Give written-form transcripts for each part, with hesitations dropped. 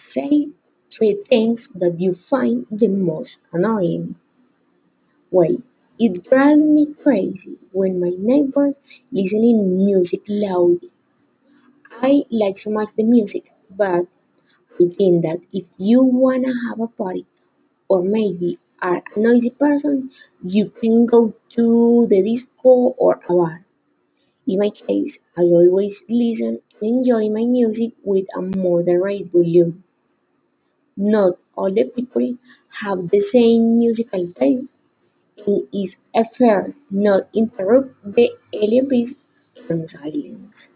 Say three things that you find the most annoying. Well, it drives me crazy when my neighbors listening music loudly. I like so much the music, but I think that if you wanna have a party or maybe are a noisy person, you can go to the disco or a bar. In my case, I always listen and enjoy my music with a moderate volume. Not all the people have the same musical taste, and it's fair not interrupt the LMPs in silence.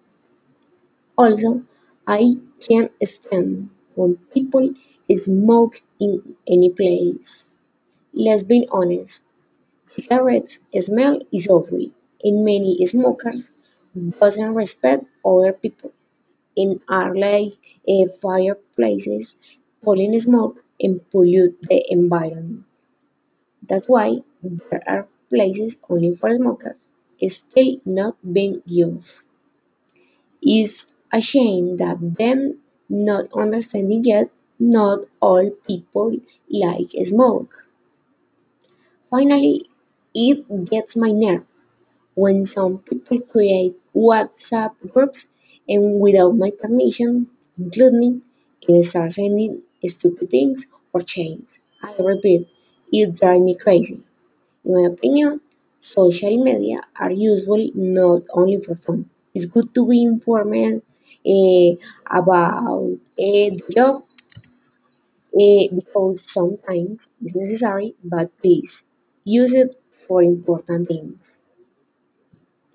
Also, I can't stand when people smoke in any place. Let's be honest, cigarettes smell is awful, and many smokers doesn't respect other people and are like fireplaces, pulling smoke and pollute the environment. That's why there are places only for smokers, still not being used. It's a shame that them not understanding yet not all people like smoke. Finally, it gets my nerve when some people create WhatsApp groups and without my permission include me and start sending stupid things or chains. I repeat, it drives me crazy. In my opinion, social media are useful not only for fun. It's good to be informed about the job because sometimes it's necessary, but please use it for important things.